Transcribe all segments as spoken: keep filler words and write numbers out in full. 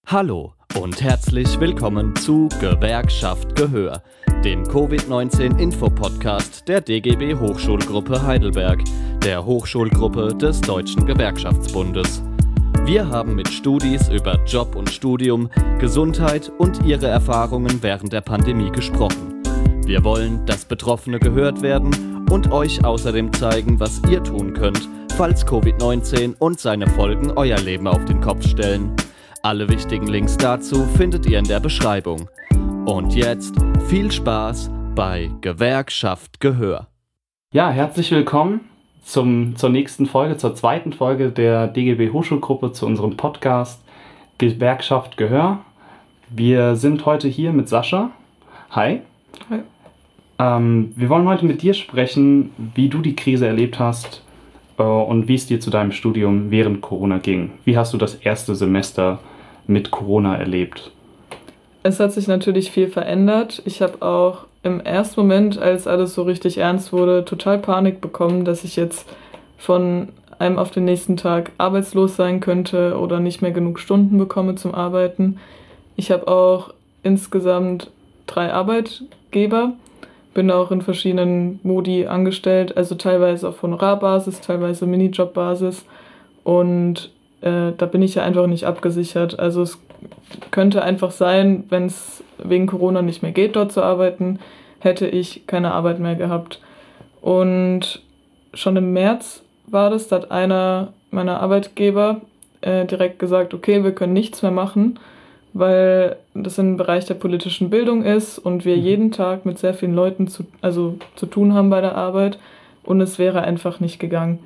Hallo und herzlich willkommen zu Gewerkschaft Gehör, dem Covid neunzehn Info-Podcast der D G B Hochschulgruppe Heidelberg, der Hochschulgruppe des Deutschen Gewerkschaftsbundes. Wir haben mit Studis über Job und Studium, Gesundheit und ihre Erfahrungen während der Pandemie gesprochen. Wir wollen, dass Betroffene gehört werden und euch außerdem zeigen, was ihr tun könnt, falls Covid neunzehn und seine Folgen euer Leben auf den Kopf stellen. Alle wichtigen Links dazu findet ihr in der Beschreibung. Und jetzt viel Spaß bei Gewerkschaft Gehör. Ja, herzlich willkommen zum, zur nächsten Folge, zur zweiten Folge der D G B Hochschulgruppe zu unserem Podcast Gewerkschaft Gehör. Wir sind heute hier mit Sascha. Hi. Hi. Ähm, wir wollen heute mit dir sprechen, wie du die Krise erlebt hast äh, und wie es dir zu deinem Studium während Corona ging. Wie hast du das erste Semester mit Corona erlebt? Es hat sich natürlich viel verändert. Ich habe auch im ersten Moment, als alles so richtig ernst wurde, total Panik bekommen, dass ich jetzt von einem auf den nächsten Tag arbeitslos sein könnte oder nicht mehr genug Stunden bekomme zum Arbeiten. Ich habe auch insgesamt drei Arbeitgeber, bin auch in verschiedenen Modi angestellt, also teilweise auf Honorarbasis, teilweise Minijobbasis, und äh, da bin ich ja einfach nicht abgesichert. Also es könnte einfach sein, wenn es wegen Corona nicht mehr geht, dort zu arbeiten, hätte ich keine Arbeit mehr gehabt. Und schon im März war das, da hat einer meiner Arbeitgeber äh, direkt gesagt, okay, wir können nichts mehr machen, weil das im Bereich der politischen Bildung ist und wir jeden Tag mit sehr vielen Leuten zu, also, zu tun haben bei der Arbeit, und es wäre einfach nicht gegangen.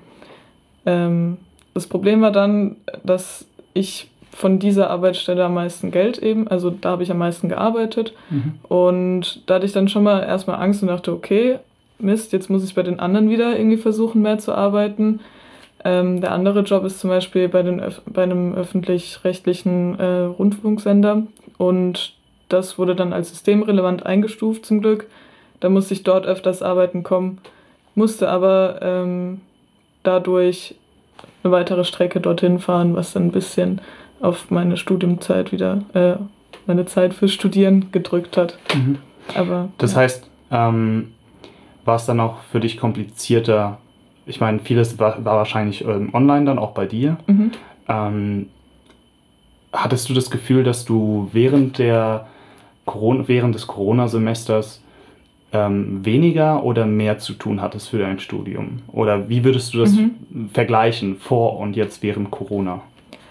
Ähm, das Problem war dann, dass ich von dieser Arbeitsstelle am meisten Geld eben, also da habe ich am meisten gearbeitet, mhm. und da hatte ich dann schon mal erstmal Angst und dachte, okay, Mist, jetzt muss ich bei den anderen wieder irgendwie versuchen, mehr zu arbeiten. Ähm, der andere Job ist zum Beispiel bei, den Öf- bei einem öffentlich-rechtlichen äh, Rundfunksender, und das wurde dann als systemrelevant eingestuft zum Glück. Da musste ich dort öfters arbeiten kommen, musste aber ähm, dadurch eine weitere Strecke dorthin fahren, was dann ein bisschen auf meine Studiumzeit wieder, äh, meine Zeit fürs Studieren gedrückt hat. Mhm. Aber, das ja. heißt, ähm, war es dann auch für dich komplizierter? Ich meine, vieles war, war wahrscheinlich ähm, online dann auch bei dir. Mhm. Ähm, hattest du das Gefühl, dass du während, der Corona, während des Corona-Semesters ähm, weniger oder mehr zu tun hattest für dein Studium? Oder wie würdest du das mhm. vergleichen, vor und jetzt während Corona?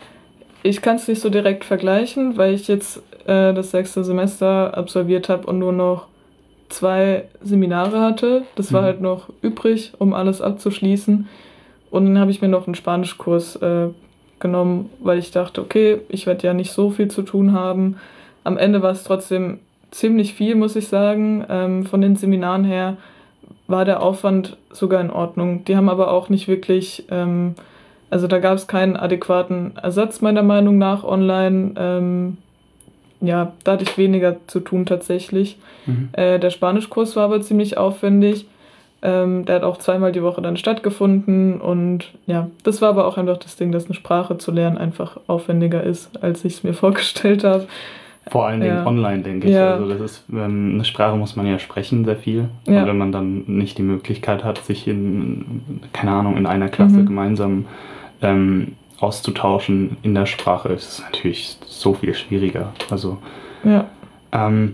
Ich kann es nicht so direkt vergleichen, weil ich jetzt äh, das sechste Semester absolviert habe und nur noch zwei Seminare hatte. Das war mhm. halt noch übrig, um alles abzuschließen. Und dann habe ich mir noch einen Spanischkurs äh, genommen, weil ich dachte, okay, ich werde ja nicht so viel zu tun haben. Am Ende war es trotzdem ziemlich viel, muss ich sagen. Ähm, von den Seminaren her war der Aufwand sogar in Ordnung. Die haben aber auch nicht wirklich, ähm, also da gab es keinen adäquaten Ersatz meiner Meinung nach online. Ähm, ja, da hatte ich weniger zu tun tatsächlich. Mhm. Äh, der Spanischkurs war aber ziemlich aufwendig. Ähm, der hat auch zweimal die Woche dann stattgefunden, und ja, das war aber auch einfach das Ding, dass eine Sprache zu lernen einfach aufwendiger ist, als ich es mir vorgestellt habe. Vor allen Dingen ja. online, denke ich. Ja. Also das ist, ähm, eine Sprache muss man ja sprechen, sehr viel. Ja. Und wenn man dann nicht die Möglichkeit hat, sich in, keine Ahnung, in einer Klasse mhm. gemeinsam ähm, auszutauschen in der Sprache, ist es natürlich so viel schwieriger. Also ja. ähm,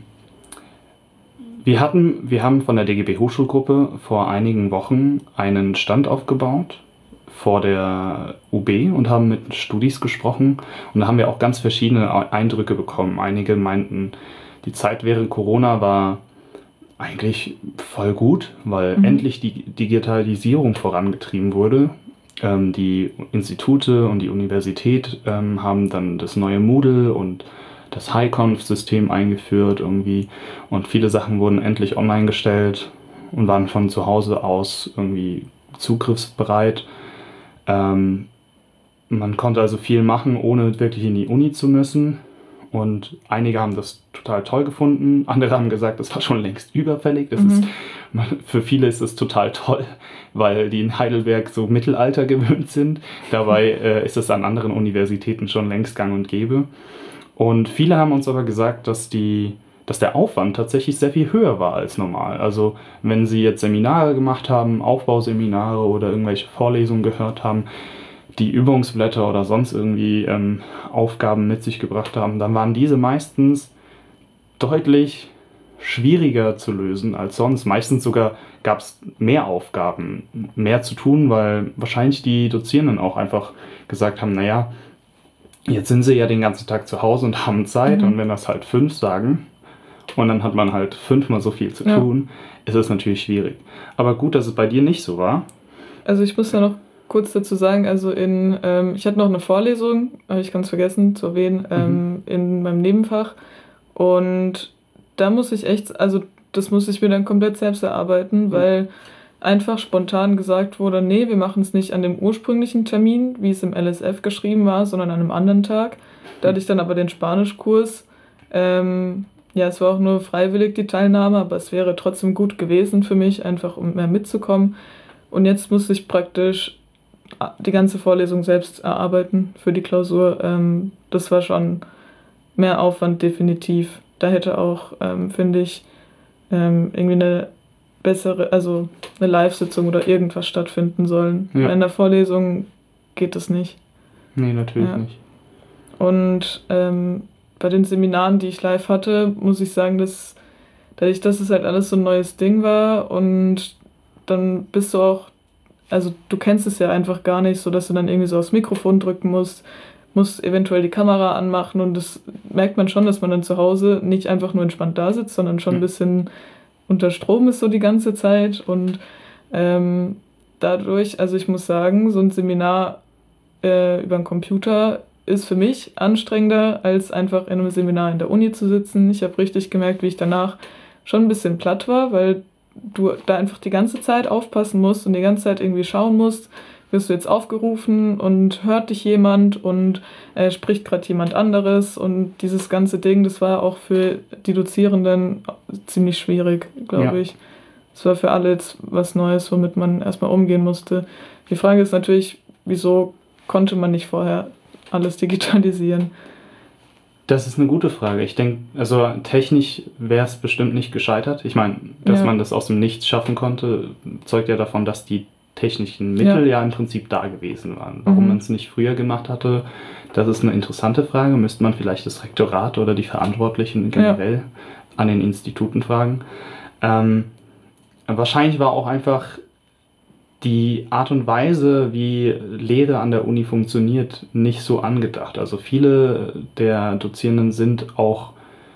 wir hatten, wir haben von der D G B Hochschulgruppe vor einigen Wochen einen Stand aufgebaut vor der U B und haben mit Studis gesprochen, und da haben wir auch ganz verschiedene Eindrücke bekommen. Einige meinten, die Zeit während Corona war eigentlich voll gut, weil mhm. endlich die Digitalisierung vorangetrieben wurde. Ähm, die Institute und die Universität ähm, haben dann das neue Moodle und das HighConf-System eingeführt irgendwie, und viele Sachen wurden endlich online gestellt und waren von zu Hause aus irgendwie zugriffsbereit. Ähm, man konnte also viel machen, ohne wirklich in die Uni zu müssen, und einige haben das total toll gefunden, andere haben gesagt, das war schon längst überfällig. Das mhm. ist, für viele ist es total toll, weil die in Heidelberg so Mittelalter gewöhnt sind. Dabei äh, ist es an anderen Universitäten schon längst gang und gäbe. Und viele haben uns aber gesagt, dass, die, dass der Aufwand tatsächlich sehr viel höher war als normal. Also wenn sie jetzt Seminare gemacht haben, Aufbauseminare oder irgendwelche Vorlesungen gehört haben, die Übungsblätter oder sonst irgendwie ähm, Aufgaben mit sich gebracht haben, dann waren diese meistens deutlich schwieriger zu lösen als sonst. Meistens sogar gab es mehr Aufgaben, mehr zu tun, weil wahrscheinlich die Dozierenden auch einfach gesagt haben, naja, jetzt sind sie ja den ganzen Tag zu Hause und haben Zeit, mhm. und wenn das halt fünf sagen und dann hat man halt fünfmal so viel zu ja. tun, ist es natürlich schwierig. Aber gut, dass es bei dir nicht so war. Also ich muss ja noch kurz dazu sagen, also in, ähm, ich hatte noch eine Vorlesung, habe ich ganz vergessen zu erwähnen, ähm, mhm. in meinem Nebenfach, und da muss ich echt, also das muss ich mir dann komplett selbst erarbeiten, mhm. weil einfach spontan gesagt wurde, nee, wir machen es nicht an dem ursprünglichen Termin, wie es im L S F geschrieben war, sondern an einem anderen Tag. Da hatte ich dann aber den Spanischkurs. Ähm, ja, es war auch nur freiwillig die Teilnahme, aber es wäre trotzdem gut gewesen für mich, einfach um mehr mitzukommen. Und jetzt muss ich praktisch die ganze Vorlesung selbst erarbeiten für die Klausur. Ähm, das war schon mehr Aufwand, definitiv. Da hätte auch, ähm, finde ich, ähm, irgendwie eine bessere, also eine Live-Sitzung oder irgendwas stattfinden sollen. Ja. In der Vorlesung geht das nicht. Nee, natürlich ja. nicht. Und ähm, bei den Seminaren, die ich live hatte, muss ich sagen, dass dadurch, dass es halt alles so ein neues Ding war, und dann bist du auch, also du kennst es ja einfach gar nicht, so dass du dann irgendwie so aufs Mikrofon drücken musst, musst eventuell die Kamera anmachen, und das merkt man schon, dass man dann zu Hause nicht einfach nur entspannt da sitzt, sondern schon ein bisschen unter Strom ist so die ganze Zeit. Und ähm, dadurch, also ich muss sagen, so ein Seminar äh, über einen Computer ist für mich anstrengender, als einfach in einem Seminar in der Uni zu sitzen. Ich habe richtig gemerkt, wie ich danach schon ein bisschen platt war, weil du da einfach die ganze Zeit aufpassen musst und die ganze Zeit irgendwie schauen musst, wirst du jetzt aufgerufen und hört dich jemand und äh, spricht gerade jemand anderes, und dieses ganze Ding, das war auch für die Dozierenden ziemlich schwierig, glaube ja. ich. Es war für alle jetzt was Neues, womit man erstmal umgehen musste. Die Frage ist natürlich, wieso konnte man nicht vorher alles digitalisieren? Das ist eine gute Frage. Ich denke, also technisch wäre es bestimmt nicht gescheitert. Ich meine, dass ja. man das aus dem Nichts schaffen konnte, zeugt ja davon, dass die technischen Mittel ja, ja im Prinzip da gewesen waren. Warum mhm. man es nicht früher gemacht hatte, das ist eine interessante Frage. Müsste man vielleicht das Rektorat oder die Verantwortlichen generell ja. an den Instituten fragen. Ähm, wahrscheinlich war auch einfach die Art und Weise, wie Lehre an der Uni funktioniert, nicht so angedacht. Also viele der Dozierenden sind auch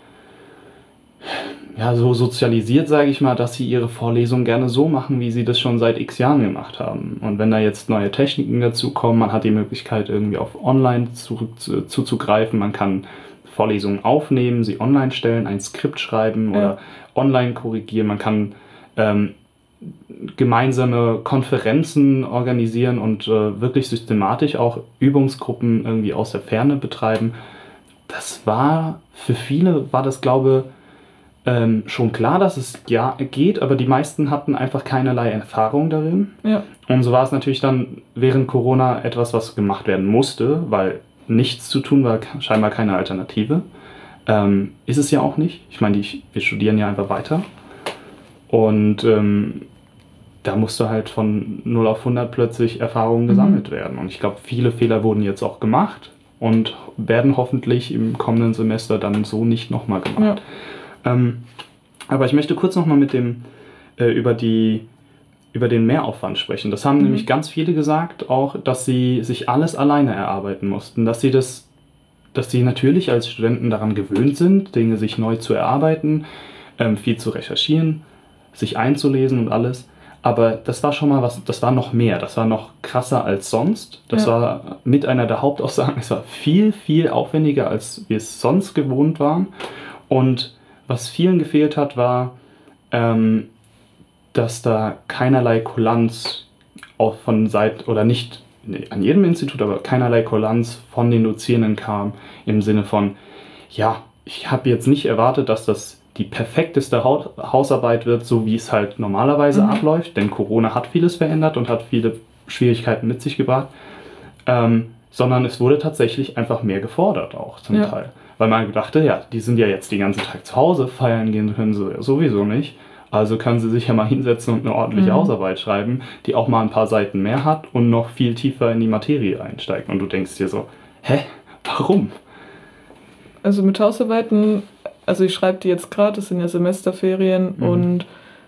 ja, so sozialisiert, sage ich mal, dass sie ihre Vorlesungen gerne so machen, wie sie das schon seit x Jahren gemacht haben. Und wenn da jetzt neue Techniken dazu kommen, man hat die Möglichkeit, irgendwie auf online zurück, zu, zuzugreifen, man kann Vorlesungen aufnehmen, sie online stellen, ein Skript schreiben ja. oder online korrigieren, man kann ähm, gemeinsame Konferenzen organisieren und äh, wirklich systematisch auch Übungsgruppen irgendwie aus der Ferne betreiben. Das war, für viele war das, glaube ich, Ähm, schon klar, dass es ja geht, aber die meisten hatten einfach keinerlei Erfahrung darin. Ja. Und so war es natürlich dann während Corona etwas, was gemacht werden musste, weil nichts zu tun war scheinbar keine Alternative. Ähm, ist es ja auch nicht. Ich meine, die, wir studieren ja einfach weiter. Und ähm, da musste halt von null auf hundert plötzlich Erfahrungen gesammelt mhm. werden. Und ich glaube, viele Fehler wurden jetzt auch gemacht und werden hoffentlich im kommenden Semester dann so nicht nochmal gemacht. Ja. Ähm, aber ich möchte kurz nochmal mit dem äh, über die über den Mehraufwand sprechen. Das haben mhm. nämlich ganz viele gesagt, auch, dass sie sich alles alleine erarbeiten mussten, dass sie das, dass sie natürlich als Studenten daran gewöhnt sind, Dinge sich neu zu erarbeiten, ähm, viel zu recherchieren, sich einzulesen und alles. Aber das war schon mal was, das war noch mehr, das war noch krasser als sonst. Das ja. war mit einer der Hauptaussagen, es war viel, viel aufwendiger, als wir es sonst gewohnt waren. Und was vielen gefehlt hat, war, ähm, dass da keinerlei Kulanz auch von Seiten, oder nicht nee, an jedem Institut, aber keinerlei Kulanz von den Dozierenden kam, im Sinne von, ja, ich habe jetzt nicht erwartet, dass das die perfekteste Haut- Hausarbeit wird, so wie es halt normalerweise mhm. abläuft, denn Corona hat vieles verändert und hat viele Schwierigkeiten mit sich gebracht. Ähm, sondern es wurde tatsächlich einfach mehr gefordert auch zum Ja. Teil. Weil man dachte, ja, die sind ja jetzt den ganzen Tag zu Hause, feiern gehen können sie sowieso nicht. Also können sie sich ja mal hinsetzen und eine ordentliche Mhm. Hausarbeit schreiben, die auch mal ein paar Seiten mehr hat und noch viel tiefer in die Materie einsteigt. Und du denkst dir so, hä, warum? Also mit Hausarbeiten, also ich schreibe die jetzt gerade, das sind ja Semesterferien Mhm. und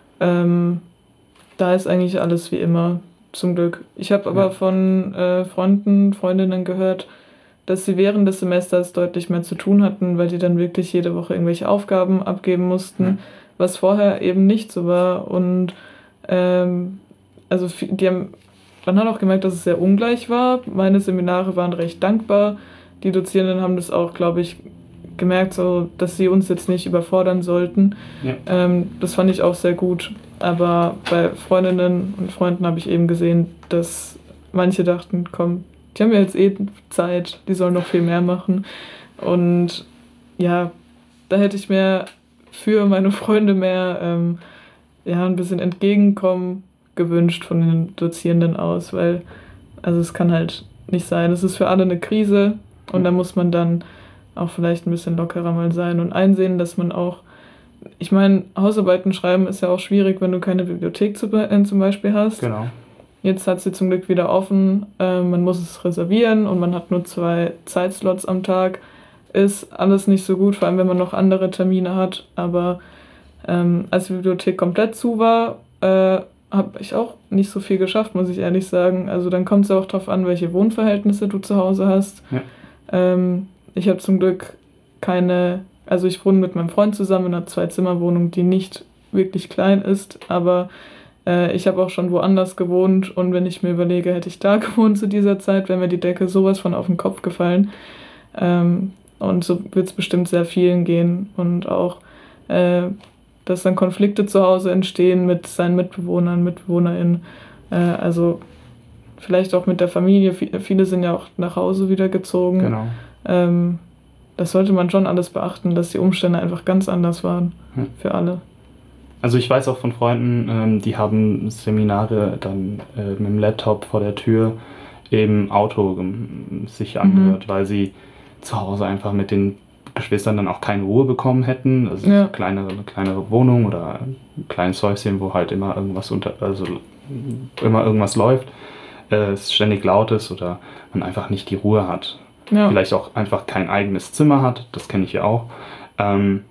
ähm, da ist eigentlich alles wie immer, zum Glück. Ich habe aber Ja. von äh, Freunden, Freundinnen gehört, dass sie während des Semesters deutlich mehr zu tun hatten, weil die dann wirklich jede Woche irgendwelche Aufgaben abgeben mussten, Ja. was vorher eben nicht so war. Und ähm, also vi- die haben, man hat auch gemerkt, dass es sehr ungleich war. Meine Seminare waren recht dankbar. Die Dozierenden haben das auch, glaube ich, gemerkt, so, dass sie uns jetzt nicht überfordern sollten. Ja. Ähm, das fand ich auch sehr gut. Aber bei Freundinnen und Freunden habe ich eben gesehen, dass manche dachten, komm, die haben ja jetzt eh Zeit, die sollen noch viel mehr machen. Und ja, da hätte ich mir für meine Freunde mehr ähm, ja, ein bisschen Entgegenkommen gewünscht von den Dozierenden aus, weil also es kann halt nicht sein. Es ist für alle eine Krise und da muss man dann auch vielleicht ein bisschen lockerer mal sein und einsehen, dass man auch, ich meine, Hausarbeiten schreiben ist ja auch schwierig, wenn du keine Bibliothek zu, äh, zum Beispiel hast. Genau. Jetzt hat sie zum Glück wieder offen, äh, man muss es reservieren und man hat nur zwei Zeitslots am Tag. Ist alles nicht so gut, vor allem wenn man noch andere Termine hat, aber ähm, als die Bibliothek komplett zu war, äh, habe ich auch nicht so viel geschafft, muss ich ehrlich sagen. Also dann kommt es auch darauf an, welche Wohnverhältnisse du zu Hause hast. Ja. Ähm, ich habe zum Glück keine, also ich wohne mit meinem Freund zusammen in einer Zwei-Zimmer-Wohnung, die nicht wirklich klein ist, aber äh, ich habe auch schon woanders gewohnt und wenn ich mir überlege, hätte ich da gewohnt zu dieser Zeit, wäre mir die Decke sowas von auf den Kopf gefallen. Ähm, und so wird es bestimmt sehr vielen gehen und auch, äh, dass dann Konflikte zu Hause entstehen mit seinen Mitbewohnern, MitbewohnerInnen, äh, also vielleicht auch mit der Familie. Viele sind ja auch nach Hause wieder gezogen. Genau. Ähm, das sollte man schon alles beachten, dass die Umstände einfach ganz anders waren Hm. für alle. Also ich weiß auch von Freunden, ähm, die haben Seminare dann äh, mit dem Laptop vor der Tür im Auto ähm, sich angehört, weil sie zu Hause einfach mit den Geschwistern dann auch keine Ruhe bekommen hätten. Also Ja. eine kleinere, eine kleinere Wohnung oder ein kleines Häuschen, wo halt immer irgendwas unter, also immer irgendwas läuft, äh, es ständig laut ist oder man einfach nicht die Ruhe hat. Ja. Vielleicht auch einfach kein eigenes Zimmer hat, das kenne ich ja auch. Ähm,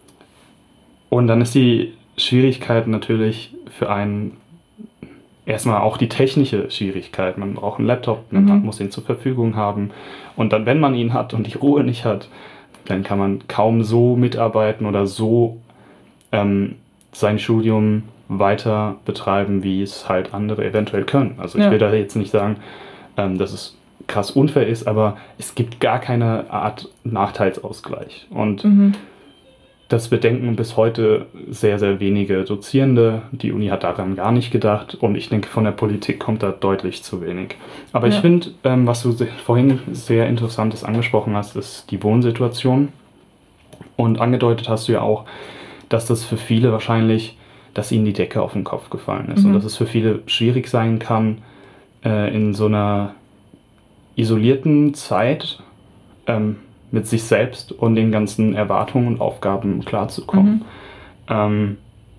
und dann ist die Schwierigkeit natürlich für einen erstmal auch die technische Schwierigkeit. Man braucht einen Laptop, man Mhm. muss ihn zur Verfügung haben. Und dann, wenn man ihn hat und die Ruhe nicht hat, dann kann man kaum so mitarbeiten oder so ähm, sein Studium weiter betreiben, wie es halt andere eventuell können. Also ich Ja. will da jetzt nicht sagen, ähm, dass es krass unfair ist, aber es gibt gar keine Art Nachteilsausgleich. Und Mhm. das bedenken bis heute sehr, sehr wenige Dozierende. Die Uni hat daran gar nicht gedacht und ich denke, von der Politik kommt da deutlich zu wenig. Aber ich Ja. finde, ähm, was du se- vorhin sehr Interessantes angesprochen hast, ist die Wohnsituation. Und angedeutet hast du ja auch, dass das für viele wahrscheinlich, dass ihnen die Decke auf den Kopf gefallen ist Mhm. und dass es für viele schwierig sein kann, äh, in so einer isolierten Zeit ähm, mit sich selbst und den ganzen Erwartungen und Aufgaben klarzukommen. Mhm. Ähm,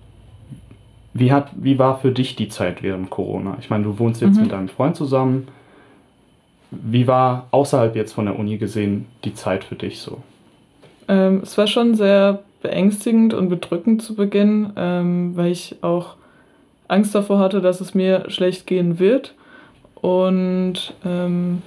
wie, hat, wie war für dich die Zeit während Corona? Ich meine, du wohnst jetzt Mhm. mit deinem Freund zusammen. Wie war außerhalb jetzt von der Uni gesehen die Zeit für dich so? Ähm, es war schon sehr beängstigend und bedrückend zu Beginn, ähm, weil ich auch Angst davor hatte, dass es mir schlecht gehen wird. Und ähm,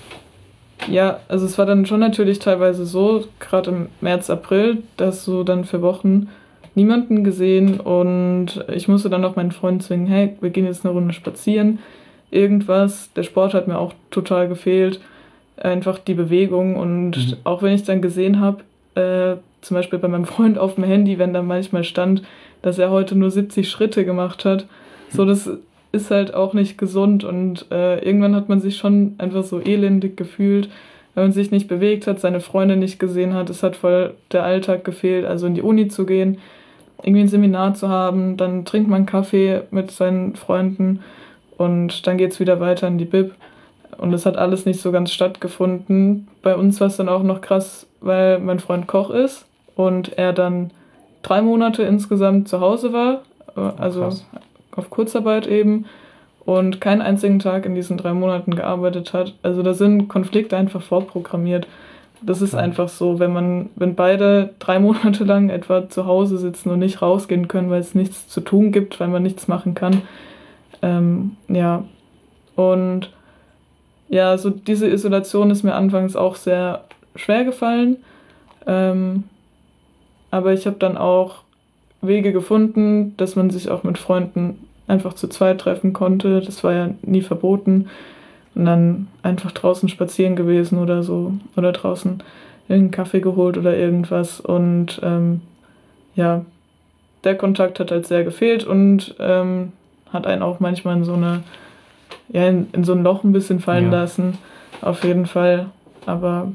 ja, also es war dann schon natürlich teilweise so, gerade im März, April, dass du dann für Wochen niemanden gesehen und ich musste dann auch meinen Freund zwingen, hey, wir gehen jetzt eine Runde spazieren, irgendwas. Der Sport hat mir auch total gefehlt, einfach die Bewegung und Mhm. auch wenn ich dann gesehen habe, äh, zum Beispiel bei meinem Freund auf dem Handy, wenn da manchmal stand, dass er heute nur siebzig Schritte gemacht hat, so das ist halt auch nicht gesund und äh, irgendwann hat man sich schon einfach so elendig gefühlt, weil man sich nicht bewegt hat, seine Freunde nicht gesehen hat, es hat voll der Alltag gefehlt, also in die Uni zu gehen, irgendwie ein Seminar zu haben, dann trinkt man Kaffee mit seinen Freunden und dann geht's wieder weiter in die Bib. Und es hat alles nicht so ganz stattgefunden. Bei uns war es dann auch noch krass, weil mein Freund Koch ist und er dann drei Monate insgesamt zu Hause war, also krass. Auf Kurzarbeit eben, und keinen einzigen Tag in diesen drei Monaten gearbeitet hat. Also da sind Konflikte einfach vorprogrammiert. Das ist ja. einfach so, wenn man, wenn beide drei Monate lang etwa zu Hause sitzen und nicht rausgehen können, weil es nichts zu tun gibt, weil man nichts machen kann. Ähm, ja, und ja, so diese Isolation ist mir anfangs auch sehr schwer gefallen. Ähm, aber ich habe dann auch Wege gefunden, dass man sich auch mit Freunden einfach zu zweit treffen konnte. Das war ja nie verboten. Und dann einfach draußen spazieren gewesen oder so. Oder draußen irgendeinen Kaffee geholt oder irgendwas. Und ähm, ja, der Kontakt hat halt sehr gefehlt und ähm, hat einen auch manchmal in so eine, ja, in, in so ein Loch ein bisschen fallen ja. lassen. Auf jeden Fall. Aber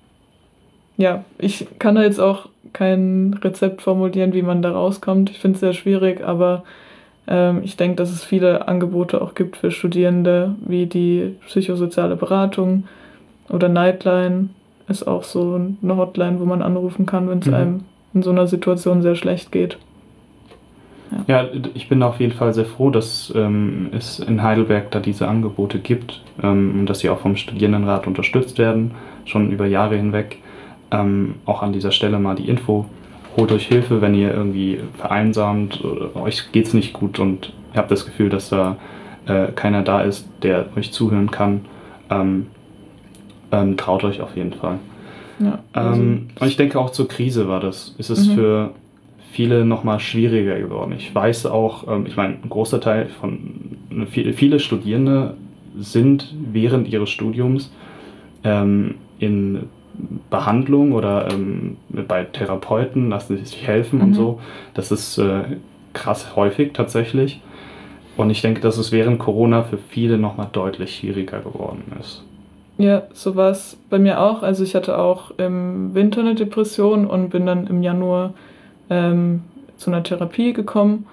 ja, ich kann da jetzt auch kein Rezept formulieren, wie man da rauskommt. Ich finde es sehr schwierig, aber ähm, ich denke, dass es viele Angebote auch gibt für Studierende, wie die psychosoziale Beratung oder Nightline ist auch so eine Hotline, wo man anrufen kann, wenn es mhm. einem in so einer Situation sehr schlecht geht. Ja, ja, ich bin auf jeden Fall sehr froh, dass ähm, es in Heidelberg da diese Angebote gibt ähm, und dass sie auch vom Studierendenrat unterstützt werden, schon über Jahre hinweg. Ähm, auch an dieser Stelle mal die Info, holt euch Hilfe, wenn ihr irgendwie vereinsamt, oder euch geht's nicht gut und ihr habt das Gefühl, dass da äh, keiner da ist, der euch zuhören kann. Ähm, ähm, traut euch auf jeden Fall. Ja, also ähm, und ich denke auch zur Krise war das, ist es mhm. für viele nochmal schwieriger geworden. Ich weiß auch, ähm, ich meine, ein großer Teil von, viele, viele Studierende sind während ihres Studiums ähm, in Behandlung oder ähm, bei Therapeuten, lassen sie sich helfen mhm. und so. Das ist äh, krass häufig tatsächlich. Und ich denke, dass es während Corona für viele nochmal deutlich schwieriger geworden ist. Ja, so war es bei mir auch. Also ich hatte auch im Winter eine Depression und bin dann im Januar ähm, zu einer Therapie gekommen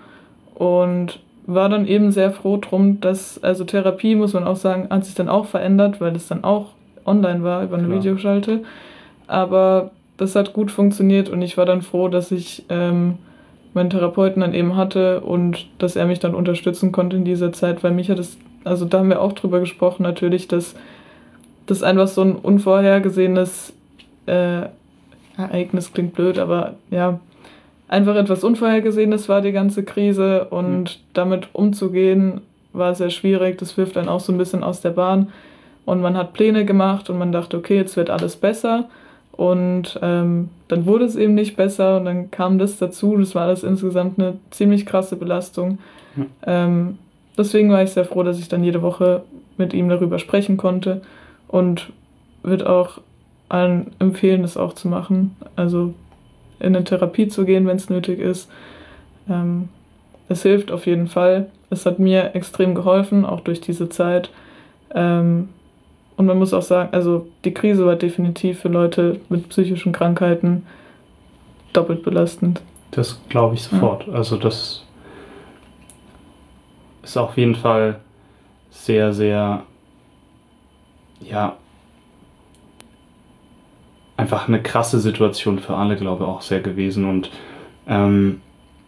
und war dann eben sehr froh drum, dass, also Therapie, muss man auch sagen, hat sich dann auch verändert, weil es dann auch online war über eine Klar. Videoschalte. Aber das hat gut funktioniert und ich war dann froh, dass ich ähm, meinen Therapeuten dann eben hatte und dass er mich dann unterstützen konnte in dieser Zeit, weil mich hat es, also da haben wir auch drüber gesprochen natürlich, dass das einfach so ein unvorhergesehenes äh, Ereignis, klingt blöd, aber ja, einfach etwas Unvorhergesehenes war die ganze Krise und mhm. damit umzugehen war sehr schwierig. Das wirft dann auch so ein bisschen aus der Bahn. Und man hat Pläne gemacht und man dachte, okay, jetzt wird alles besser. Und ähm, dann wurde es eben nicht besser und dann kam das dazu. Das war alles insgesamt eine ziemlich krasse Belastung. Mhm. Ähm, deswegen war ich sehr froh, dass ich dann jede Woche mit ihm darüber sprechen konnte und würde auch allen empfehlen, das auch zu machen. Also in eine Therapie zu gehen, wenn es nötig ist. Ähm, es hilft auf jeden Fall. Es hat mir extrem geholfen, auch durch diese Zeit. Ähm, Und man muss auch sagen, also die Krise war definitiv für Leute mit psychischen Krankheiten doppelt belastend. Das glaube ich sofort. Ja. Also das ist auf jeden Fall sehr, sehr, ja, einfach eine krasse Situation für alle, glaube ich, auch sehr gewesen. Und ähm,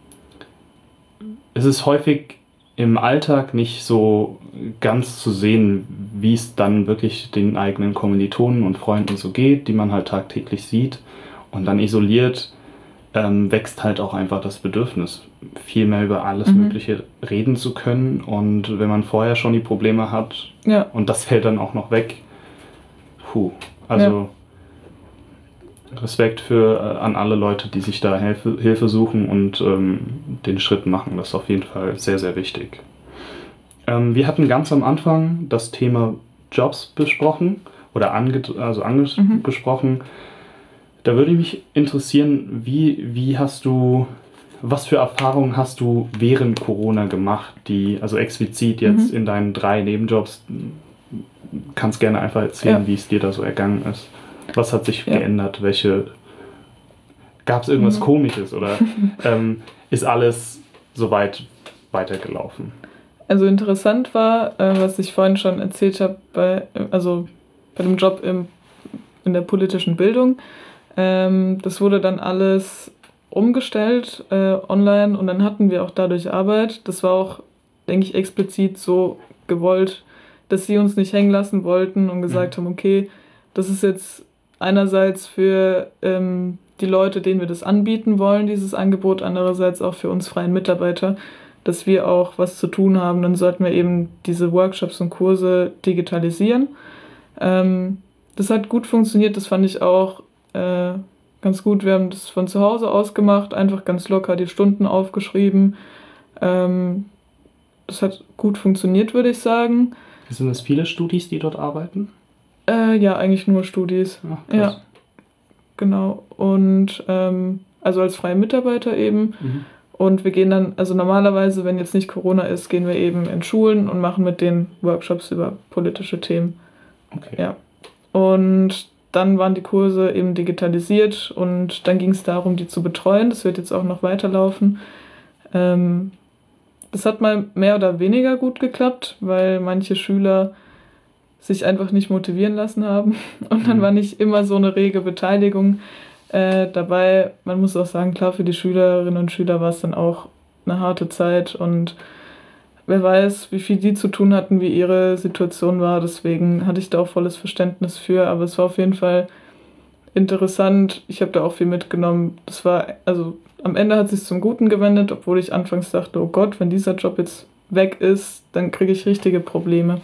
es ist häufig im Alltag nicht so ganz zu sehen, wie es dann wirklich den eigenen Kommilitonen und Freunden so geht, die man halt tagtäglich sieht. Und dann isoliert ähm, wächst halt auch einfach das Bedürfnis, viel mehr über alles mhm. Mögliche reden zu können. Und wenn man vorher schon die Probleme hat ja. und das fällt dann auch noch weg, puh, also ja. Respekt für äh, an alle Leute, die sich da Hilfe, Hilfe suchen und ähm, den Schritt machen. Das ist auf jeden Fall sehr, sehr wichtig. Ähm, wir hatten ganz am Anfang das Thema Jobs besprochen oder ange, also angesprochen. Mhm. Da würde mich interessieren, wie, wie hast du, was für Erfahrungen hast du während Corona gemacht, die, also explizit jetzt mhm. in deinen drei Nebenjobs, kannst gerne einfach erzählen, ja. wie es dir da so ergangen ist. Was hat sich ja. geändert? Welche, gab es irgendwas mhm. Komisches oder ähm, ist alles soweit weitergelaufen? Also interessant war, äh, was ich vorhin schon erzählt habe, bei, also bei dem Job im, in der politischen Bildung. Ähm, das wurde dann alles umgestellt äh, online und dann hatten wir auch dadurch Arbeit. Das war auch, denke ich, explizit so gewollt, dass sie uns nicht hängen lassen wollten und gesagt mhm. haben, okay, das ist jetzt einerseits für ähm, die Leute, denen wir das anbieten wollen, dieses Angebot, andererseits auch für uns freien Mitarbeiter, dass wir auch was zu tun haben. Dann sollten wir eben diese Workshops und Kurse digitalisieren. Ähm, das hat gut funktioniert, das fand ich auch äh, ganz gut. Wir haben das von zu Hause aus gemacht, einfach ganz locker die Stunden aufgeschrieben. Ähm, das hat gut funktioniert, würde ich sagen. Sind das viele Studis, die dort arbeiten? Äh, ja, eigentlich nur Studis. Ach, ja, genau. Und ähm, also als freie Mitarbeiter eben. Mhm. Und wir gehen dann, also normalerweise, wenn jetzt nicht Corona ist, gehen wir eben in Schulen und machen mit denen Workshops über politische Themen. Okay. Ja. Und dann waren die Kurse eben digitalisiert und dann ging es darum, die zu betreuen. Das wird jetzt auch noch weiterlaufen. Ähm, das hat mal mehr oder weniger gut geklappt, weil manche Schüler sich einfach nicht motivieren lassen haben. Und dann war nicht immer so eine rege Beteiligung äh, dabei. Man muss auch sagen, klar, für die Schülerinnen und Schüler war es dann auch eine harte Zeit. Und wer weiß, wie viel die zu tun hatten, wie ihre Situation war. Deswegen hatte ich da auch volles Verständnis für. Aber es war auf jeden Fall interessant. Ich habe da auch viel mitgenommen. Das war, also am Ende hat es sich zum Guten gewendet, obwohl ich anfangs dachte, oh Gott, wenn dieser Job jetzt weg ist, dann kriege ich richtige Probleme.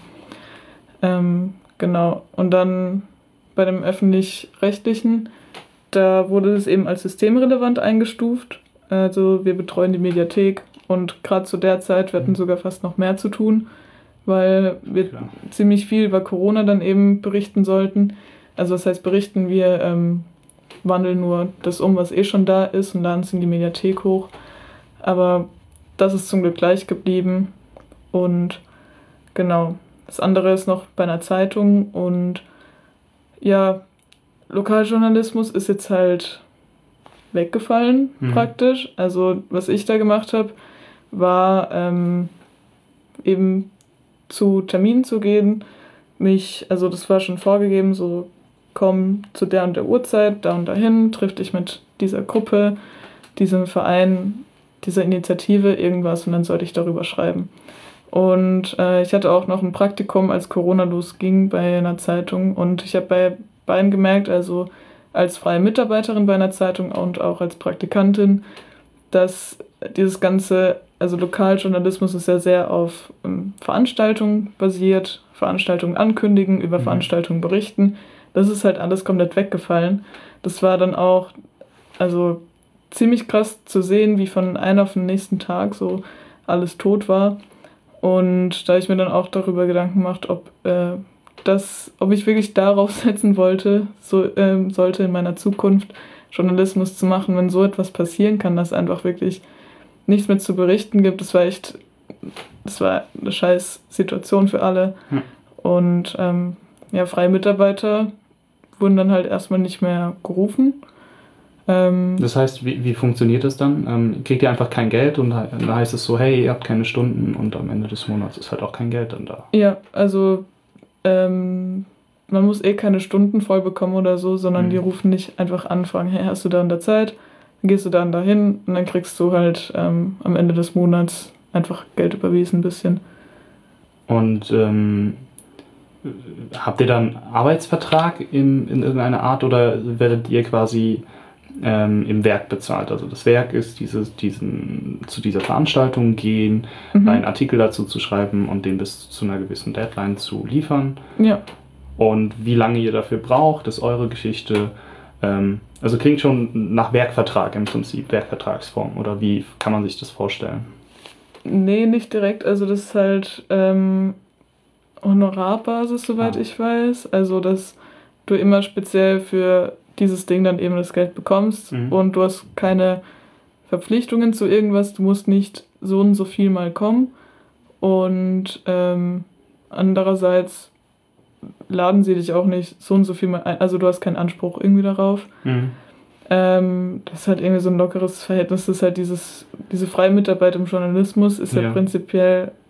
Ähm, genau. Und dann bei dem Öffentlich-Rechtlichen, da wurde es eben als systemrelevant eingestuft. Also wir betreuen die Mediathek und gerade zu der Zeit, wir hatten sogar fast noch mehr zu tun, weil wir Klar. ziemlich viel über Corona dann eben berichten sollten. Also das heißt, berichten wir, ähm, wandeln nur das um, was eh schon da ist und laden es in die Mediathek hoch. Aber das ist zum Glück gleich geblieben. Und genau, das andere ist noch bei einer Zeitung und ja, Lokaljournalismus ist jetzt halt weggefallen mhm. praktisch. Also was ich da gemacht habe, war ähm, eben zu Terminen zu gehen, mich, also das war schon vorgegeben, so komm zu der und der Uhrzeit, da und dahin, triff dich mit dieser Gruppe, diesem Verein, dieser Initiative, irgendwas und dann sollte ich darüber schreiben. Und äh, ich hatte auch noch ein Praktikum, als Corona losging bei einer Zeitung und ich habe bei beiden gemerkt, also als freie Mitarbeiterin bei einer Zeitung und auch als Praktikantin, dass dieses ganze, also Lokaljournalismus ist ja sehr auf ähm, Veranstaltungen basiert, Veranstaltungen ankündigen, über mhm. Veranstaltungen berichten. Das ist halt alles komplett weggefallen. Das war dann auch also ziemlich krass zu sehen, wie von einem auf den nächsten Tag so alles tot war. Und da habe ich mir dann auch darüber Gedanken gemacht, ob, äh, das, ob ich wirklich darauf setzen wollte, so, ähm, sollte in meiner Zukunft Journalismus zu machen, wenn so etwas passieren kann, dass einfach wirklich nichts mehr zu berichten gibt. Das war echt, das war eine scheiß Situation für alle. Hm. Und ähm, ja, freie Mitarbeiter wurden dann halt erstmal nicht mehr gerufen. Ähm, das heißt, wie, wie funktioniert das dann? Ähm, kriegt ihr einfach kein Geld und dann heißt es so, hey, ihr habt keine Stunden und am Ende des Monats ist halt auch kein Geld dann da. Ja, also ähm, man muss eh keine Stunden voll bekommen oder so, sondern mhm. die rufen nicht einfach an, fragen, hey, hast du da in der Zeit? Dann gehst du dann dahin und dann kriegst du halt ähm, am Ende des Monats einfach Geld überwiesen ein bisschen. Und ähm, habt ihr dann Arbeitsvertrag in, in irgendeiner Art oder werdet ihr quasi ähm, im Werk bezahlt? Also das Werk ist dieses, diesen, zu dieser Veranstaltung gehen, mhm. einen Artikel dazu zu schreiben und den bis zu einer gewissen Deadline zu liefern. Ja. Und wie lange ihr dafür braucht, ist eure Geschichte. Ähm, also klingt schon nach Werkvertrag im Prinzip, Werkvertragsform. Oder wie kann man sich das vorstellen? Nee, nicht direkt. Also das ist halt ähm, Honorarbasis, soweit ah. ich weiß. Also dass du immer speziell für dieses Ding dann eben das Geld bekommst mhm. und du hast keine Verpflichtungen zu irgendwas. Du musst nicht so und so viel mal kommen. Und ähm, andererseits laden sie dich auch nicht so und so viel mal ein. Also du hast keinen Anspruch irgendwie darauf. Mhm. Ähm, das ist halt irgendwie so ein lockeres Verhältnis. Das ist halt dieses, diese freie Mitarbeit im Journalismus ist ja, ja prinzipiell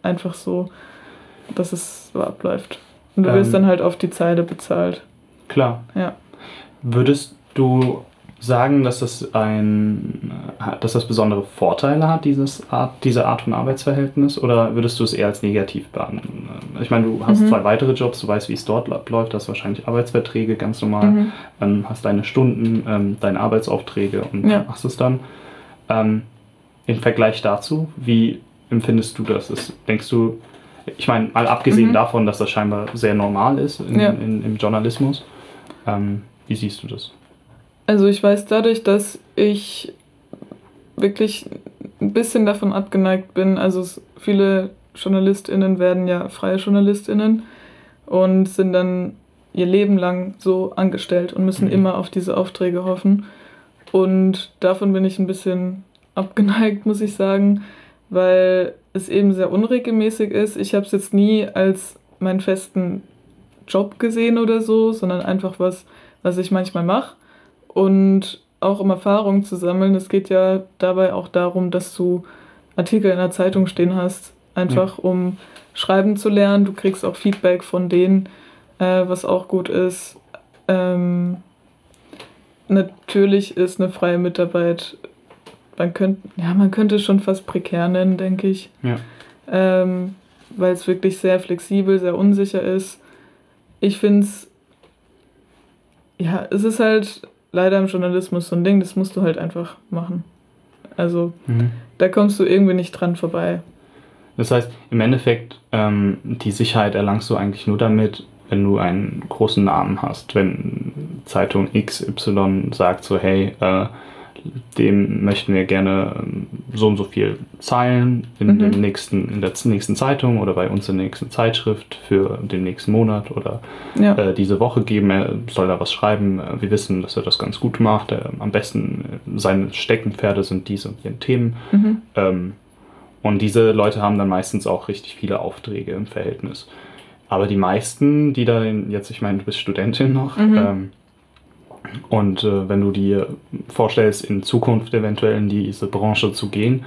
einfach so, dass es so abläuft. Und du wirst Ähm, dann halt auf die Zeile bezahlt. Klar. Ja. Würdest du sagen, dass das ein, dass das besondere Vorteile hat, dieses Art, diese Art von Arbeitsverhältnis, oder würdest du es eher als negativ behandeln? Ich meine, du hast Mhm. zwei weitere Jobs, du weißt, wie es dort läuft, hast wahrscheinlich Arbeitsverträge ganz normal, Mhm. ähm, hast deine Stunden, ähm, deine Arbeitsaufträge und Ja. machst es dann. Ähm, im Vergleich dazu, wie empfindest du das? Ist, denkst du, ich meine, mal abgesehen Mhm. davon, dass das scheinbar sehr normal ist in, Ja. in, im Journalismus, ähm, wie siehst du das? Also ich weiß dadurch, dass ich wirklich ein bisschen davon abgeneigt bin, also es, viele JournalistInnen werden ja freie JournalistInnen und sind dann ihr Leben lang so angestellt und müssen Mhm. immer auf diese Aufträge hoffen. Und davon bin ich ein bisschen abgeneigt, muss ich sagen, weil es eben sehr unregelmäßig ist. Ich habe es jetzt nie als meinen festen Job gesehen oder so, sondern einfach was, was ich manchmal mache. Und auch um Erfahrungen zu sammeln. Es geht ja dabei auch darum, dass du Artikel in der Zeitung stehen hast, einfach um schreiben zu lernen. Du kriegst auch Feedback von denen, äh, was auch gut ist. Ähm, natürlich ist eine freie Mitarbeit, man könnte, ja, man könnte es schon fast prekär nennen, denke ich. Ja. Ähm, weil es wirklich sehr flexibel, sehr unsicher ist. Ich finde es, ja, es ist halt leider im Journalismus so ein Ding, das musst du halt einfach machen. Also Mhm. da kommst du irgendwie nicht dran vorbei. Das heißt, im Endeffekt, ähm, die Sicherheit erlangst du eigentlich nur damit, wenn du einen großen Namen hast. Wenn Zeitung X Y sagt so, hey, äh, dem möchten wir gerne ähm, so und so viel Zeilen in, Mhm. dem nächsten, in der nächsten Zeitung oder bei uns in der nächsten Zeitschrift für den nächsten Monat oder Ja. äh, diese Woche geben. Er soll da was schreiben. Äh, wir wissen, dass er das ganz gut macht. Er, am besten äh, seine Steckenpferde sind diese und jene Themen. Mhm. Ähm, und diese Leute haben dann meistens auch richtig viele Aufträge im Verhältnis. Aber die meisten, die da jetzt, ich meine, du bist Studentin noch, Mhm. ähm, und äh, wenn du dir vorstellst, in Zukunft eventuell in diese Branche zu gehen,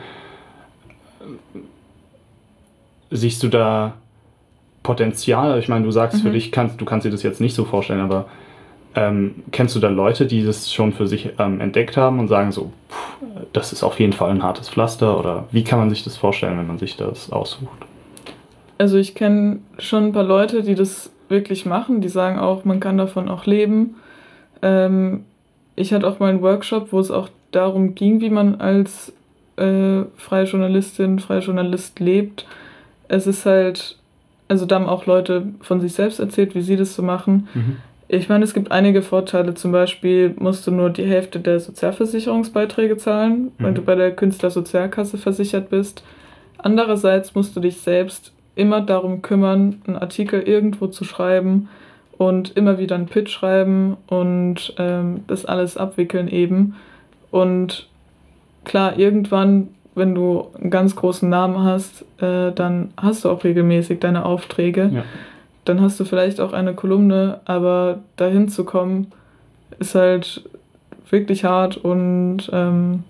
äh, siehst du da Potenzial? Ich meine, du sagst Mhm. für dich, kannst, du kannst dir das jetzt nicht so vorstellen, aber ähm, kennst du da Leute, die das schon für sich ähm, entdeckt haben und sagen so, pff, das ist auf jeden Fall ein hartes Pflaster, oder wie kann man sich das vorstellen, wenn man sich das aussucht? Also ich kenne schon ein paar Leute, die das wirklich machen, die sagen auch, man kann davon auch leben. Ähm, ich hatte auch mal einen Workshop, wo es auch darum ging, wie man als äh, freie Journalistin, freier Journalist lebt. Es ist halt, also da haben auch Leute von sich selbst erzählt, wie sie das so machen. Mhm. Ich meine, es gibt einige Vorteile, zum Beispiel musst du nur die Hälfte der Sozialversicherungsbeiträge zahlen, weil Mhm. du bei der Künstlersozialkasse versichert bist. Andererseits musst du dich selbst immer darum kümmern, einen Artikel irgendwo zu schreiben und immer wieder einen Pitch schreiben und ähm, das alles abwickeln eben. Und klar, irgendwann, wenn du einen ganz großen Namen hast, äh, dann hast du auch regelmäßig deine Aufträge. Ja. Dann hast du vielleicht auch eine Kolumne, aber dahin zu kommen, ist halt wirklich hart und ähm,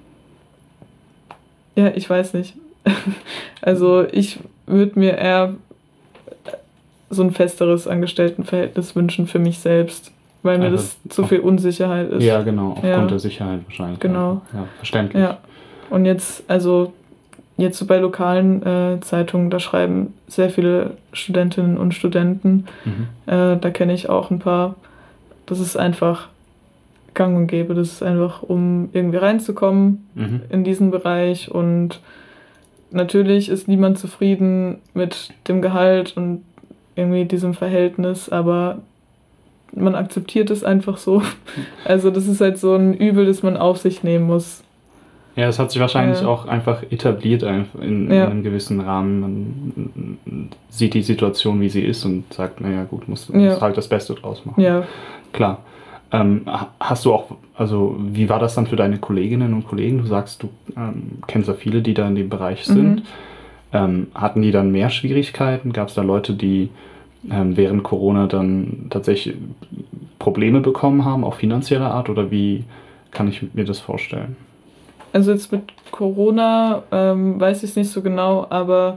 ja, ich weiß nicht. Also ich würde mir eher so ein festeres Angestelltenverhältnis wünschen für mich selbst, weil mir Also das zu viel Unsicherheit ist. Ja, genau, aufgrund Ja. der Sicherheit wahrscheinlich. Genau. Ja, verständlich. Ja. Und jetzt, also jetzt so bei lokalen äh, Zeitungen, da schreiben sehr viele Studentinnen und Studenten. Mhm. Äh, da kenne ich auch ein paar. Das ist einfach gang und gäbe. Das ist einfach, um irgendwie reinzukommen Mhm. in diesen Bereich. Und natürlich ist niemand zufrieden mit dem Gehalt und irgendwie diesem Verhältnis, aber man akzeptiert es einfach so. Also das ist halt so ein Übel, das man auf sich nehmen muss. Ja, es hat sich wahrscheinlich Ja. auch einfach etabliert einfach in, Ja. in einem gewissen Rahmen. Man sieht die Situation, wie sie ist, und sagt, naja gut, muss, Ja. muss halt das Beste draus machen. Ja, Klar. Ähm, ha- hast du auch, also wie war das dann für deine Kolleginnen und Kollegen? Du sagst, du ähm, kennst ja viele, die da in dem Bereich sind. Mhm. Ähm, hatten die dann mehr Schwierigkeiten? Gab es da Leute, die ähm, während Corona dann tatsächlich Probleme bekommen haben, auch finanzieller Art? Oder wie kann ich mir das vorstellen? also jetzt mit Corona ähm, weiß ich es nicht so genau, aber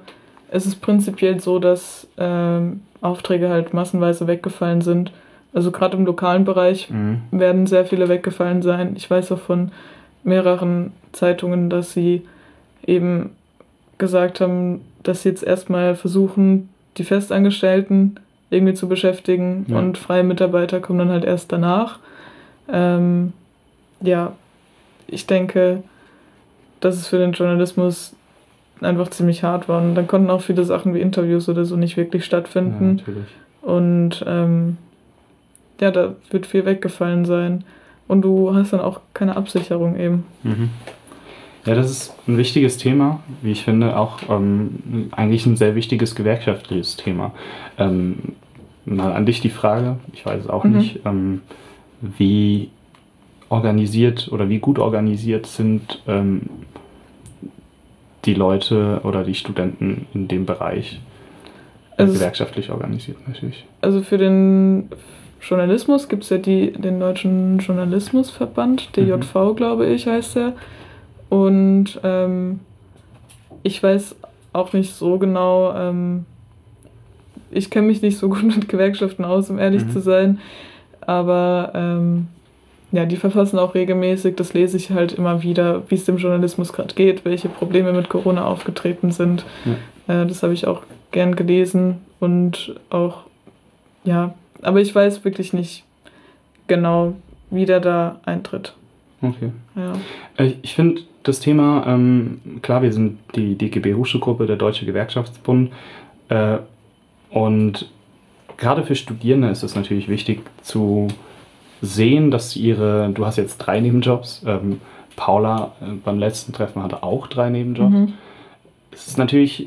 es ist prinzipiell so, dass ähm, Aufträge halt massenweise weggefallen sind. Also gerade im lokalen Bereich mhm. werden sehr viele weggefallen sein. Ich weiß auch von mehreren Zeitungen, dass sie eben gesagt haben, dass sie jetzt erstmal versuchen, die Festangestellten irgendwie zu beschäftigen ja. und freie Mitarbeiter kommen dann halt erst danach. Ähm, ja, ich denke, dass es für den Journalismus einfach ziemlich hart war. Und dann konnten auch viele Sachen wie Interviews oder so nicht wirklich stattfinden. Ja, natürlich. Und ähm, ja, da wird viel weggefallen sein. Und du hast dann auch keine Absicherung eben. Mhm. Ja, das ist ein wichtiges Thema, wie ich finde, auch ähm, eigentlich ein sehr wichtiges gewerkschaftliches Thema. Ähm, mal an dich die Frage, ich weiß es auch mhm. nicht, ähm, wie organisiert oder wie gut organisiert sind ähm, die Leute oder die Studenten in dem Bereich, also gewerkschaftlich organisiert natürlich. Also für den Journalismus gibt es ja die, den Deutschen Journalismusverband, D J V, mhm. glaube ich, heißt der. Und ähm, ich weiß auch nicht so genau, ähm, ich kenne mich nicht so gut mit Gewerkschaften aus, um ehrlich mhm. zu sein, aber ähm, ja, die verfassen auch regelmäßig, das lese ich halt immer wieder, wie es dem Journalismus gerade geht, welche Probleme mit Corona aufgetreten sind. Ja. Äh, das habe ich auch gern gelesen und auch, ja, aber ich weiß wirklich nicht genau, wie der da eintritt. Okay. Ja. Ich finde das Thema, ähm, klar, wir sind die D G B Hochschulgruppe, der Deutsche Gewerkschaftsbund, äh, und gerade für Studierende ist es natürlich wichtig zu sehen, dass ihre, du hast jetzt drei Nebenjobs, ähm, Paula äh, beim letzten Treffen hatte auch drei Nebenjobs. Mhm. Es ist natürlich,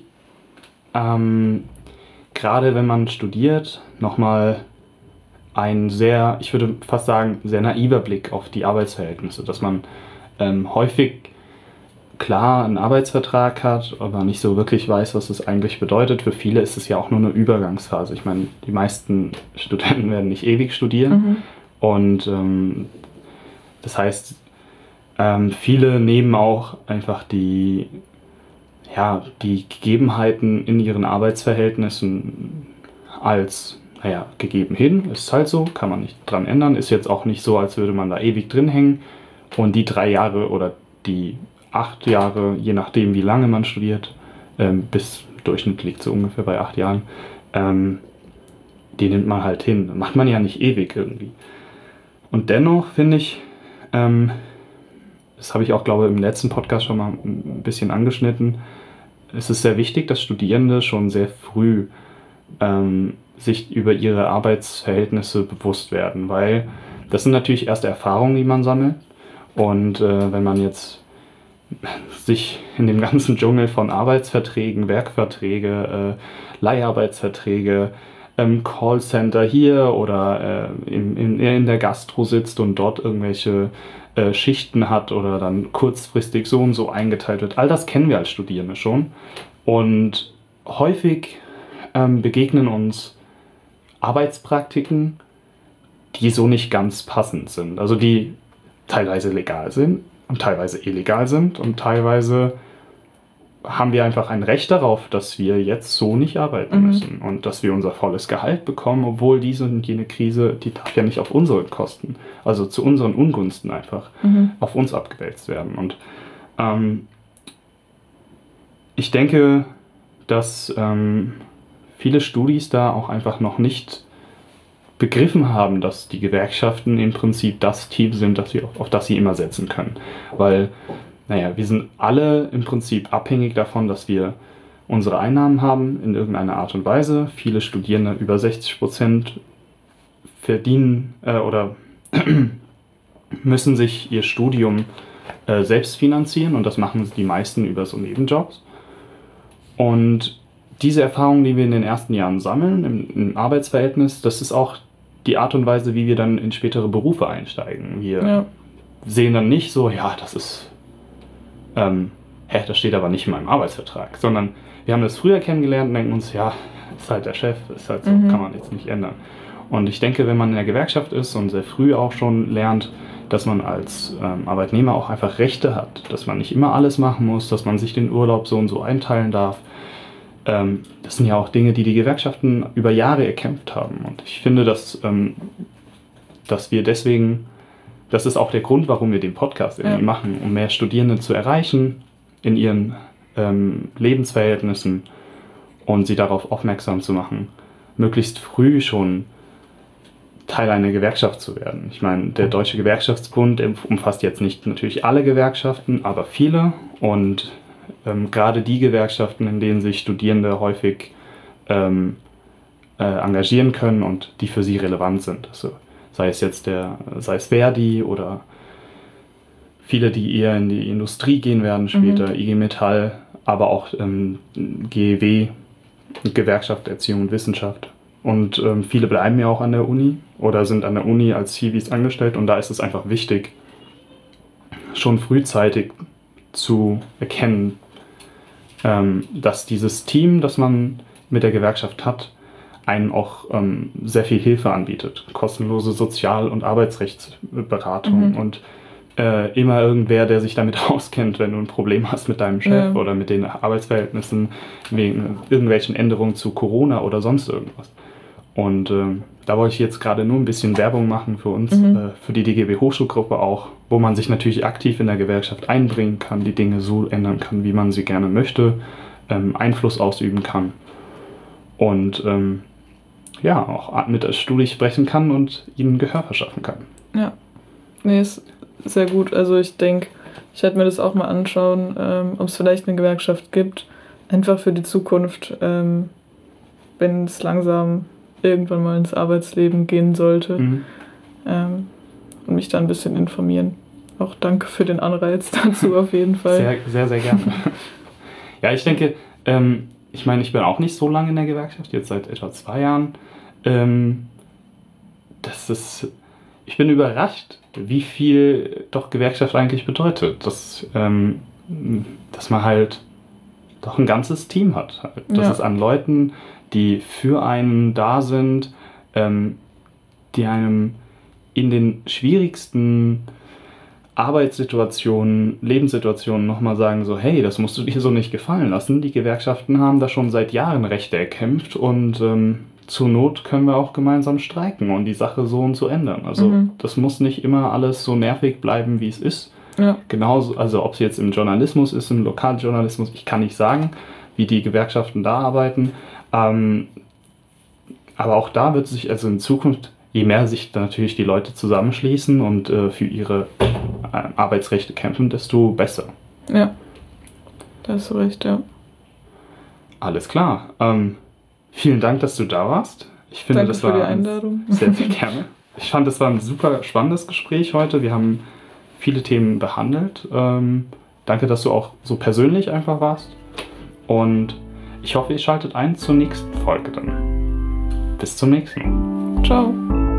ähm, gerade wenn man studiert, nochmal ein sehr, ich würde fast sagen, sehr naiver Blick auf die Arbeitsverhältnisse, dass man ähm, häufig klar einen Arbeitsvertrag hat, aber nicht so wirklich weiß, was es eigentlich bedeutet. Für viele ist es ja auch nur eine Übergangsphase. Ich meine, die meisten Studenten werden nicht ewig studieren mhm. und ähm, das heißt, ähm, viele nehmen auch einfach die, ja, die Gegebenheiten in ihren Arbeitsverhältnissen als naja, gegeben hin, ist halt so, kann man nicht dran ändern, ist jetzt auch nicht so, als würde man da ewig drin hängen und die drei Jahre oder die acht Jahre, je nachdem wie lange man studiert, ähm, bis Durchschnitt liegt so ungefähr bei acht Jahren, ähm, die nimmt man halt hin, macht man ja nicht ewig irgendwie. Und dennoch finde ich, ähm, das habe ich auch glaube ich im letzten Podcast schon mal ein bisschen angeschnitten, es ist sehr wichtig, dass Studierende schon sehr früh ähm, sich über ihre Arbeitsverhältnisse bewusst werden, weil das sind natürlich erste Erfahrungen, die man sammelt und äh, wenn man jetzt sich in dem ganzen Dschungel von Arbeitsverträgen, Werkverträge, äh, Leiharbeitsverträge, ähm, Callcenter hier oder äh, in, in, in der Gastro sitzt und dort irgendwelche äh, Schichten hat oder dann kurzfristig so und so eingeteilt wird, all das kennen wir als Studierende schon und häufig ähm, begegnen uns Arbeitspraktiken, die so nicht ganz passend sind. Also die teilweise legal sind und teilweise illegal sind und teilweise haben wir einfach ein Recht darauf, dass wir jetzt so nicht arbeiten mhm. müssen und dass wir unser volles Gehalt bekommen, obwohl diese und jene Krise, die darf ja nicht auf unsere Kosten, also zu unseren Ungunsten einfach mhm. auf uns abgewälzt werden. Und ähm, ich denke, dass ähm, viele Studis da auch einfach noch nicht begriffen haben, dass die Gewerkschaften im Prinzip das Team sind, das sie, auf, auf das sie immer setzen können. Weil, naja, wir sind alle im Prinzip abhängig davon, dass wir unsere Einnahmen haben in irgendeiner Art und Weise. Viele Studierende, über sechzig Prozent, verdienen äh, oder müssen sich ihr Studium äh, selbst finanzieren und das machen die meisten über so Nebenjobs. Und diese Erfahrungen, die wir in den ersten Jahren sammeln, im, im Arbeitsverhältnis, das ist auch die Art und Weise, wie wir dann in spätere Berufe einsteigen. Wir ja. sehen dann nicht so, ja, das ist, ähm, hä, das steht aber nicht in meinem Arbeitsvertrag, sondern wir haben das früher kennengelernt und denken uns, ja, ist halt der Chef, ist halt so, mhm. kann man jetzt nicht ändern. Und ich denke, wenn man in der Gewerkschaft ist und sehr früh auch schon lernt, dass man als ähm, Arbeitnehmer auch einfach Rechte hat, dass man nicht immer alles machen muss, dass man sich den Urlaub so und so einteilen darf, ähm, das sind ja auch Dinge, die die Gewerkschaften über Jahre erkämpft haben. Und ich finde, dass, ähm, dass wir deswegen, das ist auch der Grund, warum wir den Podcast irgendwie ja. machen, um mehr Studierende zu erreichen in ihren ähm, Lebensverhältnissen und sie darauf aufmerksam zu machen, möglichst früh schon Teil einer Gewerkschaft zu werden. Ich meine, der Deutsche Gewerkschaftsbund umfasst jetzt nicht natürlich alle Gewerkschaften, aber viele. Und ähm, gerade die Gewerkschaften, in denen sich Studierende häufig ähm, äh, engagieren können und die für sie relevant sind. Also sei es jetzt der, sei es Verdi oder viele, die eher in die Industrie gehen werden später, mhm. I G Metall, aber auch ähm, G E W, Gewerkschaft Erziehung und Wissenschaft. Und ähm, viele bleiben ja auch an der Uni oder sind an der Uni als Civis angestellt und da ist es einfach wichtig, schon frühzeitig zu erkennen, ähm, dass dieses Team, das man mit der Gewerkschaft hat, einem auch ähm, sehr viel Hilfe anbietet. Kostenlose Sozial- und Arbeitsrechtsberatung mhm. und äh, immer irgendwer, der sich damit auskennt, wenn du ein Problem hast mit deinem Chef ja. oder mit den Arbeitsverhältnissen, wegen irgendwelchen Änderungen zu Corona oder sonst irgendwas. Und äh, da wollte ich jetzt gerade nur ein bisschen Werbung machen für uns, mhm. äh, für die D G B Hochschulgruppe auch, wo man sich natürlich aktiv in der Gewerkschaft einbringen kann, die Dinge so ändern kann, wie man sie gerne möchte, ähm, Einfluss ausüben kann und ähm, ja, auch mit der Studie sprechen kann und ihnen Gehör verschaffen kann. Ja, nee, ist sehr gut. Also ich denke, ich werde mir das auch mal anschauen, ähm, ob es vielleicht eine Gewerkschaft gibt, einfach für die Zukunft, ähm, wenn es langsam irgendwann mal ins Arbeitsleben gehen sollte mhm. ähm, und mich da ein bisschen informieren. Auch danke für den Anreiz dazu auf jeden Fall. Sehr, sehr, sehr gerne. Ja, ich denke, ähm, ich meine, ich bin auch nicht so lange in der Gewerkschaft, jetzt seit etwa zwei Jahren. Ähm, das ist, ich bin überrascht, wie viel doch Gewerkschaft eigentlich bedeutet. Dass, ähm, dass man halt doch ein ganzes Team hat. Halt. Dass ja. es an Leuten, die für einen da sind, ähm, die einem in den schwierigsten Arbeitssituationen, Lebenssituationen nochmal sagen so, hey, das musst du dir so nicht gefallen lassen. Die Gewerkschaften haben da schon seit Jahren Rechte erkämpft und ähm, zur Not können wir auch gemeinsam streiken und die Sache so und so ändern. Also mhm. das muss nicht immer alles so nervig bleiben, wie es ist. Ja. Genauso, also ob es jetzt im Journalismus ist, im Lokaljournalismus, ich kann nicht sagen, wie die Gewerkschaften da arbeiten. Ähm, aber auch da wird sich also in Zukunft, je mehr sich natürlich die Leute zusammenschließen und äh, für ihre äh, Arbeitsrechte kämpfen, desto besser. Ja, da hast du recht, ja. Alles klar. Ähm, vielen Dank, dass du da warst. Ich finde, Danke das für war die Einladung. Sehr, sehr gerne. Ich fand, das war ein super spannendes Gespräch heute. Wir haben viele Themen behandelt. Ähm, danke, dass du auch so persönlich einfach warst. Und ich hoffe, ihr schaltet ein zur nächsten Folge dann. Bis zum nächsten Mal. Ciao.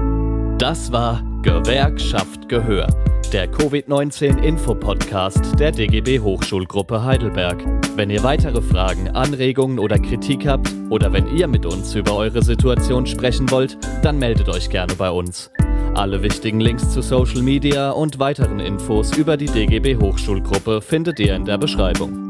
Das war Gewerkschaft Gehör, der Covid neunzehn Info-Podcast der D G B Hochschulgruppe Heidelberg. Wenn ihr weitere Fragen, Anregungen oder Kritik habt oder wenn ihr mit uns über eure Situation sprechen wollt, dann meldet euch gerne bei uns. Alle wichtigen Links zu Social Media und weiteren Infos über die D G B Hochschulgruppe findet ihr in der Beschreibung.